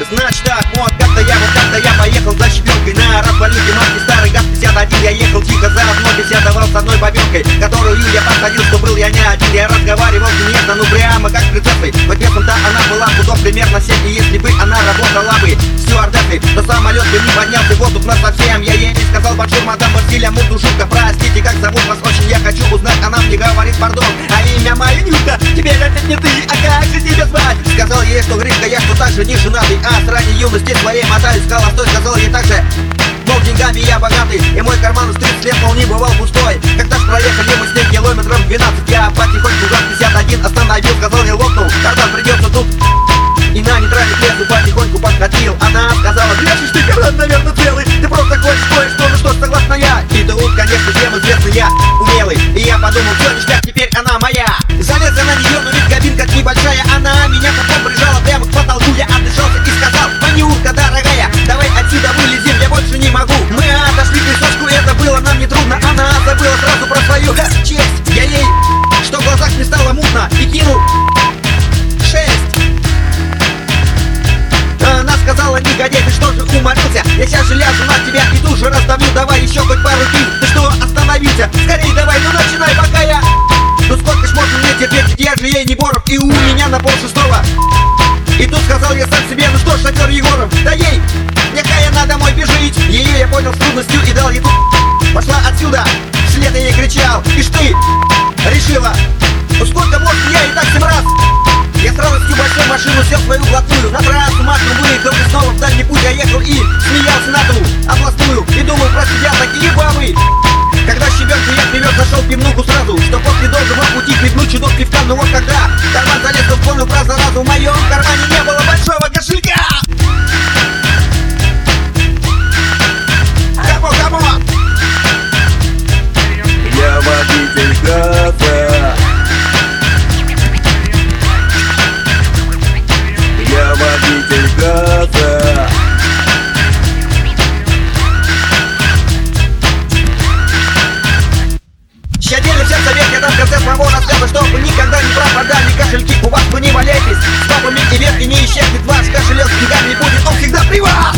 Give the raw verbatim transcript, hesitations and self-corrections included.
значит так. Вот как-то я, вот как-то я поехал за щепенкой на развалюхе марки старый ГАЗ пятьдесят один. Я ехал тихо, заодно беседовал с одной бабенкой, которую я подходил, что был я не один. Я разговаривал нежно, ну прямо как с принцессой. Вот весом-то она была пудов примерно семь. И если бы она работала бы стюардессой, то самолет бы не поднялся в воздух насовсем. Я ей сказал: бонжур, мадам Василия Мурдушутка, простите, как зовут вас, очень я хочу узнать. Она мне говорит: пардон, а имя мое Нюта. Теперь опять не ты, а как же тебя звать? Сказал ей, что Гришка, я что также не женатый, а с ранней юности своей мотаюсь холостой. Сказал ей также, мол, деньгами я богатый, и мой карман с тридцать лет мол не бывал пустой. Когда ж проехали мы с ней километров двенадцать, я потихоньку ГАЗ пятьдесят один остановил. Сказал ей: лопнул, кардан, придется тут. И на нейтральный лесу потихоньку подкатил. Она сказала: брешешь ты, кардан, наверное, целый. Ты просто хочешь кое-что, ну что ж, согласна я. И тут, конечно, всем известный я умелый. И я подумал: все, ништяк, теперь она моя. Залез я на нее, но ведь кабинка небольшая. Она меня потом прижала прямо к потолку. Я отдышался и сказал: Манюрка, дорогая, давай отсюда вылезем, я больше не могу. Мы отошли к лесочку, это было нам нетрудно. Она забыла сразу про свою ха, честь. Я ей, что в глазах не стало мутно, и кинул шесть. Она сказала: негодяй, ты что же уморился? Я сейчас же ляжу на тебя и тут же раздавлю. Давай еще хоть пару пив. Ты что, остановился? Скорей давай, ну начинай, пока я... Ну сколько ж можно мне терпеть? Я же ей не Боров, и у меня на пол шестого. И тут сказал я сам себе: ну что ж, шофер Егоров, да ей, нехай она домой бежит. Ее я понял с трудностью и дал ей тут. Пошла отсюда, вслед я ей кричал: ишь ты, решила, ну сколько можно, я и так семь раз. Я с радостью большой машину сел свою блатную, на трассу машину выехал и снова в дальний путь я ехал и смеялся на ту областную. И думал про себя: такие бабы. Когда щебенку я привез, нашел пивнуху сразу, что после долгого пути хлебнуть чудок пивка. Ну вот когда карман залез, то понял про заразу. В моем кармане не было большого кошелька. Камон, камон! Я водитель ГАЗа. Я водитель ГАЗа. Щадили всем совет, я дам в конце своего рассказа, чтобы никогда не пропадали кошельки у вас, вы не валяйтесь. С бабами и ветки не исчезнет ваш кошелек, с деньгами будет он всегда при вас.